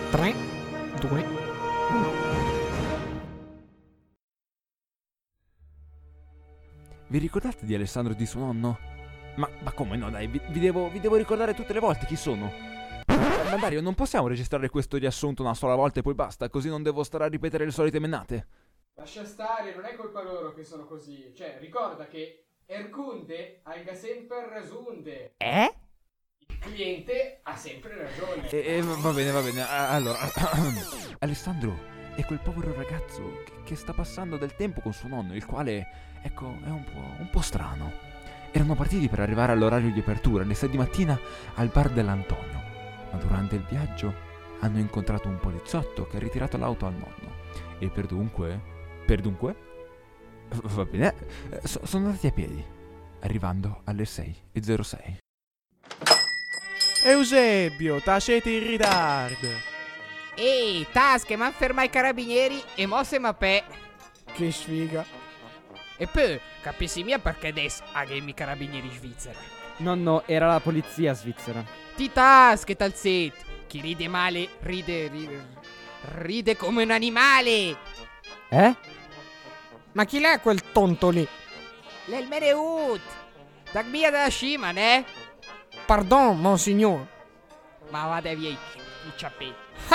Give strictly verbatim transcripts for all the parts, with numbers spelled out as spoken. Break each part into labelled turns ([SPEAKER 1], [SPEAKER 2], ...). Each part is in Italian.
[SPEAKER 1] tre, due, uno.
[SPEAKER 2] Vi ricordate di Alessandro e di suo nonno? Ma, ma come no, dai, vi, vi, devo, vi devo ricordare tutte le volte chi sono. Ma Dario, non possiamo registrare questo riassunto una sola volta e poi basta, così non devo stare a ripetere le solite mennate.
[SPEAKER 3] Lascia stare, non è colpa loro che sono così. Cioè, ricorda che Ercunde aiga sempre ragione.
[SPEAKER 1] Eh?
[SPEAKER 3] Il cliente ha sempre ragione.
[SPEAKER 2] E, e va bene, va bene. Allora, Alessandro è quel povero ragazzo che, che sta passando del tempo con suo nonno, il quale, ecco, è un po', un po' strano. Erano partiti per arrivare all'orario di apertura, alle sei di mattina, al bar dell'Antonio. Ma durante il viaggio hanno incontrato un poliziotto che ha ritirato l'auto al nonno. E per dunque... Per dunque? Va bene, so, sono andati a piedi, arrivando alle sei e zero sei.
[SPEAKER 4] Eusebio, tacete in ritardo.
[SPEAKER 1] Ehi, tasche, ma ferma i carabinieri e mosse ma pe.
[SPEAKER 4] Che sfiga.
[SPEAKER 1] E poi, capisci mia perché adesso aghi i carabinieri svizzera.
[SPEAKER 5] Nonno, era la polizia svizzera.
[SPEAKER 1] Ti tasche, talzet. Chi ride male, ride, ride, ride come un animale.
[SPEAKER 5] Eh?
[SPEAKER 1] Ma chi è quel tonto lì? L'el Mereut. Da via da sciman, eh?
[SPEAKER 4] Pardon, monsignor.
[SPEAKER 1] Ma vada via i, i ciappelli.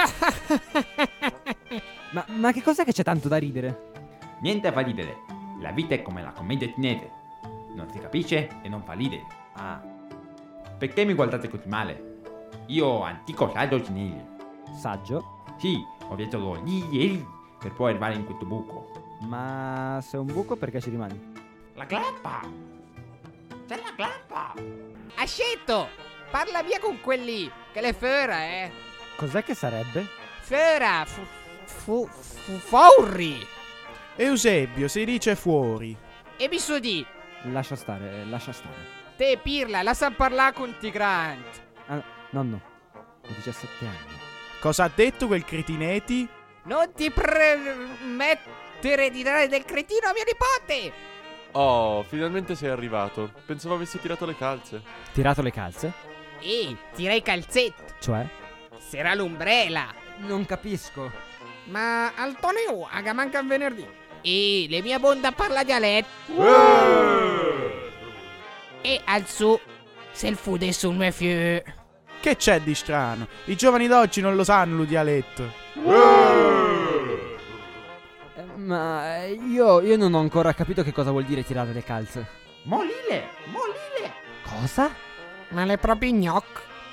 [SPEAKER 5] Ma, ma che cos'è che c'è tanto da ridere?
[SPEAKER 6] Niente fa ridere. La vita è come la commedia cinese. Non si capisce e non fa ridere.
[SPEAKER 5] Ah,
[SPEAKER 6] Perché mi guardate così male? Io ho antico saggio cinese.
[SPEAKER 5] saggio?
[SPEAKER 6] Sì, ho viaggiato lì ieri per poi arrivare in questo buco.
[SPEAKER 5] Ma se è un buco perché ci rimani?
[SPEAKER 6] La clappa! C'è la clappa!
[SPEAKER 1] Ascetto, parla via con quelli che le fera, eh?
[SPEAKER 5] Cos'è che sarebbe?
[SPEAKER 1] Fera, fu, fu, fu, forri.
[SPEAKER 4] Eusebio, si dice fuori.
[SPEAKER 1] E mi so di,
[SPEAKER 5] Lascia stare, lascia stare.
[SPEAKER 1] te pirla, lascia parlare con Tigrant.
[SPEAKER 5] Ah, nonno, ho diciassette anni.
[SPEAKER 4] Cosa ha detto quel cretineti?
[SPEAKER 1] Non ti permettere di dare del cretino a mio nipote.
[SPEAKER 7] Oh, finalmente sei arrivato. Pensavo avessi tirato le calze.
[SPEAKER 5] Tirato le calze?
[SPEAKER 1] Ehi, tira i calzetti.
[SPEAKER 5] Cioè?
[SPEAKER 1] Sarà l'ombrella.
[SPEAKER 5] Non capisco.
[SPEAKER 1] Ma Antonio, aga manca il venerdì. E le mie bonda parla dialetto. E al su, se il fude sul mio fiu.
[SPEAKER 4] Che c'è di strano? I giovani d'oggi non lo sanno lo dialetto.
[SPEAKER 5] Eh, ma io, io non ho ancora capito che cosa vuol dire tirare le calze.
[SPEAKER 6] Molile! Molile!
[SPEAKER 5] Cosa?
[SPEAKER 1] Ma le proprie gnoc.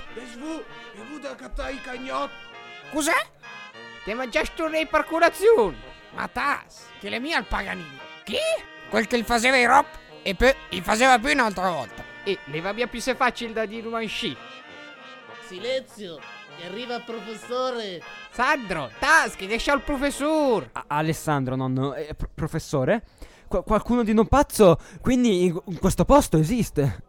[SPEAKER 1] Cos'è? Ti mangiaste un'ipercurazione. Ma tas, che le mie al Paganini. Chi? Quel che il faceva i rop e poi il faceva più un'altra volta. E le va via più se facile da dire un sci.
[SPEAKER 8] Silenzio, che arriva il professore.
[SPEAKER 1] Sandro, tas, che lascia il professor.
[SPEAKER 5] A- Alessandro, nonno, eh, pro- professore? Qu- qualcuno di non pazzo, quindi in, in questo posto esiste.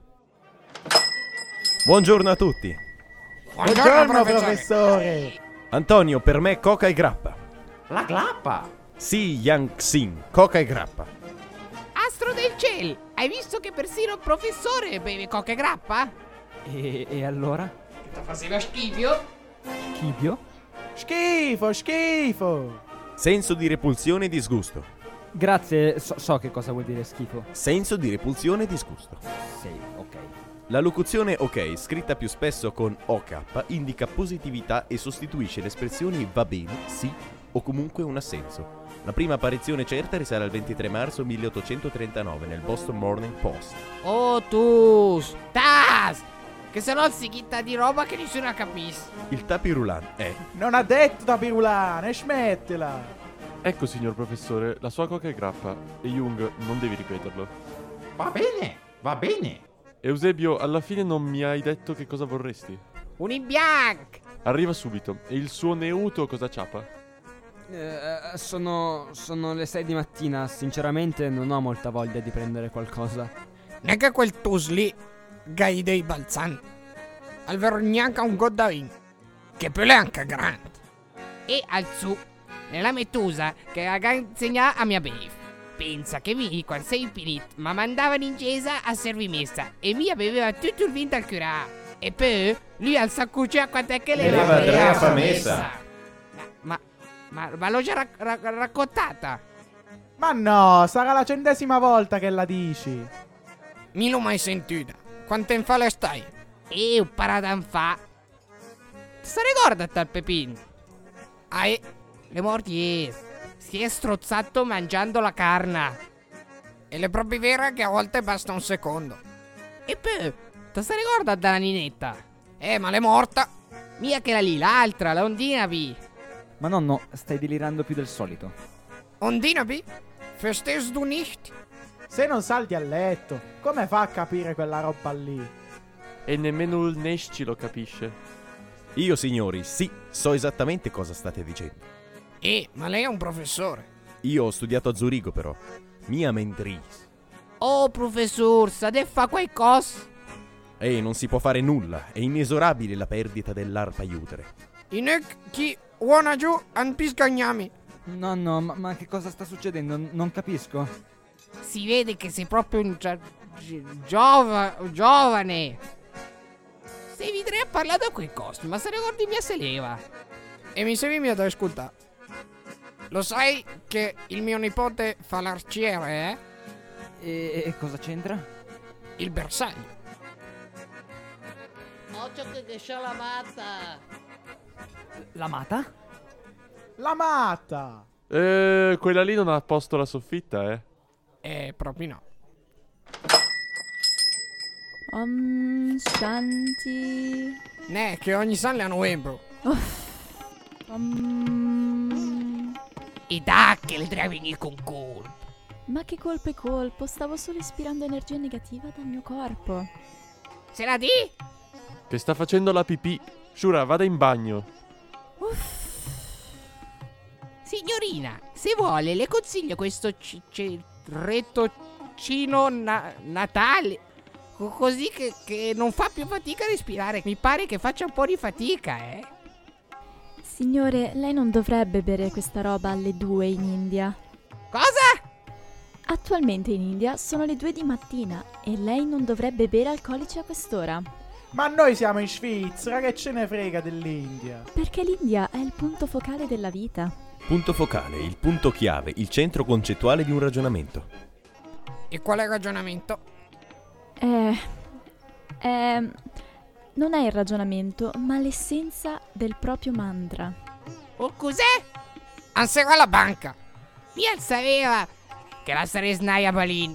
[SPEAKER 9] Buongiorno a tutti.
[SPEAKER 4] Buongiorno, professore.
[SPEAKER 9] Antonio, per me coca e grappa.
[SPEAKER 6] La clappa!
[SPEAKER 9] Sì, Yang Xin, coca e grappa.
[SPEAKER 1] Astro del cielo, hai visto che persino il professore beve coca e grappa?
[SPEAKER 5] E, e allora?
[SPEAKER 1] Ti faceva schifo?
[SPEAKER 5] Chibio?
[SPEAKER 4] Schifo, schifo.
[SPEAKER 9] Senso di repulsione e disgusto.
[SPEAKER 5] Grazie, so, so che cosa vuol dire schifo.
[SPEAKER 9] Senso di repulsione e disgusto.
[SPEAKER 5] Sì, ok.
[SPEAKER 9] La locuzione ok, scritta più spesso con ok, indica positività e sostituisce le espressioni va bene, sì o comunque un assenso. La prima apparizione certa risale al ventitré marzo milleottocentotrentanove nel Boston Morning Post.
[SPEAKER 1] Oh tu, tas, che se no si chitta di roba che nessuno capisce.
[SPEAKER 9] Il tapirulan è
[SPEAKER 4] Non ha detto da pirulane, smettila.
[SPEAKER 7] Ecco, signor professore, la sua coca è grappa. E Jung, non devi ripeterlo.
[SPEAKER 6] Va bene, va bene.
[SPEAKER 7] Eusebio, alla fine non mi hai detto che cosa vorresti.
[SPEAKER 1] Un in bianco.
[SPEAKER 7] Arriva subito. E il suo neuto cosa ciapa?
[SPEAKER 5] Eh, sono, sono le sei di mattina, sinceramente non ho molta voglia di prendere qualcosa.
[SPEAKER 1] Neanche quel tus lì, gai dei balzan. Al vero neanche un goddavin, che poi è anche grande. E al su, nella mettusa che ha insegnato a mia beef. Pensa che mi, quando sei finito, ma mandavano in chiesa a servimessa e mia beveva tutto il vino al curà. E poi lui al saccuccio a quant'è che le
[SPEAKER 9] Leva tre a fa messa.
[SPEAKER 1] Ma, ma l'ho già rac- rac- raccontata.
[SPEAKER 4] Ma no, sarà la centesima volta che la dici.
[SPEAKER 1] Mi l'ho mai sentita. Quanto tempo fa le stai? E un paradan fa. Ti si ricorda tal Pepin? Ah, eh, le morti è. Si è strozzato mangiando la carne. E le proprio vere che a volte basta un secondo. E poi, ti si ricorda della ninetta? Eh, ma l'è morta. Mia che la lì, l'altra, la ondina vi.
[SPEAKER 5] Ma nonno, stai delirando più del solito.
[SPEAKER 1] Ondina vi? Verstehst du nicht?
[SPEAKER 4] Se non salti a letto, come fa a capire quella roba lì?
[SPEAKER 7] E nemmeno il Nesci lo capisce.
[SPEAKER 9] Io, signori, sì, so esattamente cosa state dicendo.
[SPEAKER 1] Eh, ma lei è un professore.
[SPEAKER 9] Io ho studiato a Zurigo, però. Mia mentris.
[SPEAKER 1] Oh, professor, sa de fa qualcosa?
[SPEAKER 9] E non si può fare nulla. È inesorabile la perdita dell'arpa iutere.
[SPEAKER 1] Inek chi uona giù an piscagnami.
[SPEAKER 5] Nonno, ma, ma che cosa sta succedendo? N- non capisco.
[SPEAKER 1] Si vede che sei proprio un gia- gi- giova- giovane. Se vi tre parlato a quei costi, ma se ricordi mia se leva. E mi sei mia da ascoltare. Lo sai che il mio nipote fa l'arciere, eh?
[SPEAKER 5] E, e cosa c'entra?
[SPEAKER 1] Il bersaglio.
[SPEAKER 8] Occhio che che c'ha la matta.
[SPEAKER 5] La mata?
[SPEAKER 4] La matta!
[SPEAKER 7] Eh, quella lì non ha posto la soffitta, eh.
[SPEAKER 1] Eh, proprio no.
[SPEAKER 10] Om Shanti.
[SPEAKER 1] Ne, che ogni san le hanno novembre.
[SPEAKER 10] Om.
[SPEAKER 1] E da che le tre venire con colpo.
[SPEAKER 10] Ma che colpo e colpo, stavo solo ispirando energia negativa dal mio corpo.
[SPEAKER 1] Se la di?
[SPEAKER 7] Che sta facendo la pipì. Shura, vada in bagno.
[SPEAKER 10] Uff.
[SPEAKER 1] Signorina, se vuole le consiglio questo c- c- rettoncino na- natale. Co- Così che, che non fa più fatica a respirare. Mi pare che faccia un po' di fatica, eh.
[SPEAKER 10] Signore, lei non dovrebbe bere questa roba alle due in India.
[SPEAKER 1] Cosa?
[SPEAKER 10] Attualmente in India sono le due di mattina e lei non dovrebbe bere alcolici a quest'ora.
[SPEAKER 4] Ma noi siamo in Svizzera, che ce ne frega dell'India?
[SPEAKER 10] Perché l'India è il punto focale della vita.
[SPEAKER 9] Punto focale, il punto chiave, il centro concettuale di un ragionamento.
[SPEAKER 1] E quale ragionamento?
[SPEAKER 10] Eh, eh, non è il ragionamento, ma l'essenza del proprio mantra.
[SPEAKER 1] O cos'è? Ansera alla banca. Via sapeva che la saresnaia balin.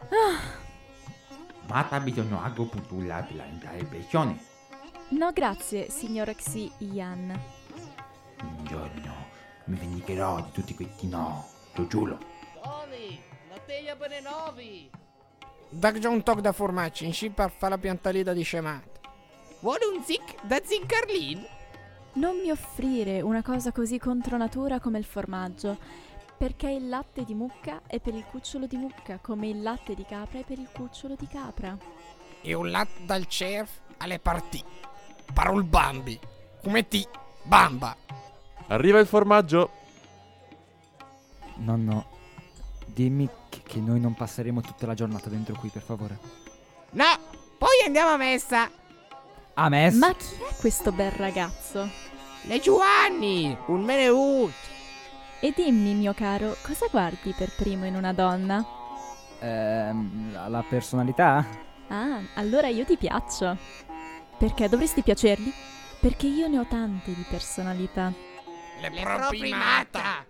[SPEAKER 6] Mata ha bisogno agopuntura per la interpretazione.
[SPEAKER 10] No, grazie, signor Xi Yan.
[SPEAKER 6] Un giorno mi vendicherò di tutti questi no, lo giuro.
[SPEAKER 8] Tony, la teglia per le novi.
[SPEAKER 1] Dag già un toc da formaggi in sci per fare la piantalita di scemata. Vuole un zic da zincarlin?
[SPEAKER 10] Non mi offrire una cosa così contro natura come il formaggio, perché il latte di mucca è per il cucciolo di mucca, come il latte di capra è per il cucciolo di capra.
[SPEAKER 1] E un latte dal chef alle partì. Parol bambi. Come ti, bamba.
[SPEAKER 7] Arriva il formaggio.
[SPEAKER 5] Nonno, dimmi che, che noi non passeremo tutta la giornata dentro qui, per favore.
[SPEAKER 1] No, poi andiamo a messa.
[SPEAKER 5] A messa?
[SPEAKER 10] Ma chi è questo bel ragazzo?
[SPEAKER 1] Le Giovanni, un meneut.
[SPEAKER 10] E dimmi, mio caro, cosa guardi per primo in una donna?
[SPEAKER 5] Ehm, la, la personalità?
[SPEAKER 10] Ah, allora io ti piaccio. Perché dovresti piacergli? Perché io ne ho tante di personalità.
[SPEAKER 1] Le, Le proprimata.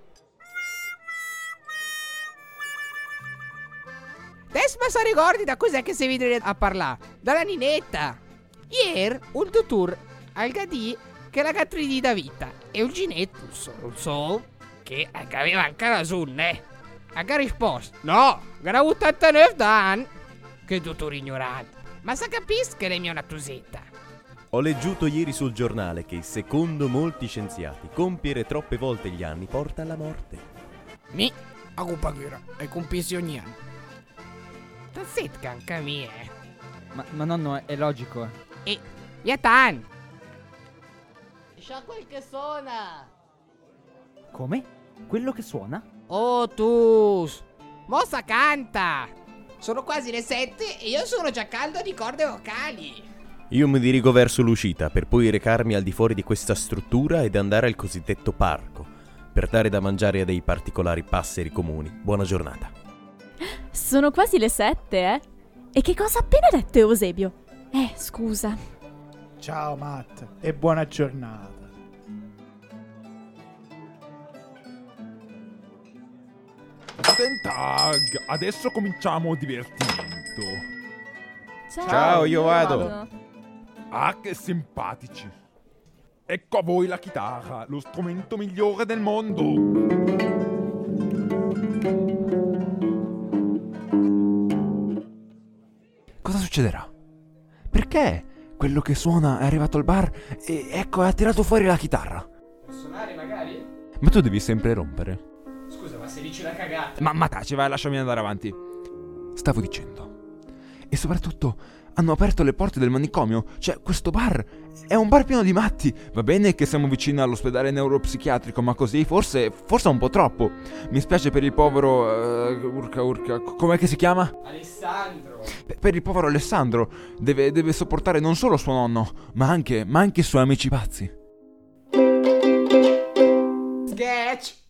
[SPEAKER 1] Adesso ma sa ricordi da cos'è che si vede a parlare? Dalla ninetta. Ieri un tutor al gadì che la gatrini da vita e un ginetto solo so che aveva anche ragione, eh. Ha risposto no, era ottantanove anni. Che tutor ignorante. Ma sa capisci che lei è una tusetta.
[SPEAKER 9] Ho leggiuto ieri sul giornale che, secondo molti scienziati, compiere troppe volte gli anni porta alla morte.
[SPEAKER 1] Mi, a cupagura, e compisi ogni anno. Tazzetka anche mia, eh.
[SPEAKER 5] Ma, ma nonno, è, è logico. eh.
[SPEAKER 1] E, via tan.
[SPEAKER 8] C'ha quel che suona.
[SPEAKER 5] Come? Quello che suona?
[SPEAKER 1] Oh, tu. Mossa canta. Sono quasi le sette e io sono già caldo di corde vocali.
[SPEAKER 9] Io mi dirigo verso l'uscita per poi recarmi al di fuori di questa struttura ed andare al cosiddetto parco, per dare da mangiare a dei particolari passeri comuni. Buona giornata.
[SPEAKER 10] Sono quasi le sette, eh? E che cosa ha appena detto Eusebio? Eh, scusa.
[SPEAKER 4] Ciao Matt e buona giornata.
[SPEAKER 2] Guten Tag, adesso cominciamo il divertimento.
[SPEAKER 10] Ciao,
[SPEAKER 9] Ciao, io vado.
[SPEAKER 2] Ah, che simpatici. Ecco a voi la chitarra, lo strumento migliore del mondo. Cosa succederà? Perché quello che suona è arrivato al bar e ecco ha tirato fuori la chitarra?
[SPEAKER 3] Può suonare magari?
[SPEAKER 2] Ma tu devi sempre rompere.
[SPEAKER 3] Scusa, ma se dici la cagata.
[SPEAKER 2] Ma, ma taci, vai, lasciami andare avanti. Stavo dicendo. E soprattutto hanno aperto le porte del manicomio. Cioè, questo bar è un bar pieno di matti. Va bene che siamo vicini all'ospedale neuropsichiatrico, ma così forse, forse è un po' troppo. Mi spiace per il povero... Uh, urca urca, com'è che si chiama?
[SPEAKER 3] Alessandro.
[SPEAKER 2] Per, per il povero Alessandro. Deve, deve sopportare non solo suo nonno, ma anche, ma anche i suoi amici pazzi.
[SPEAKER 3] Sketch.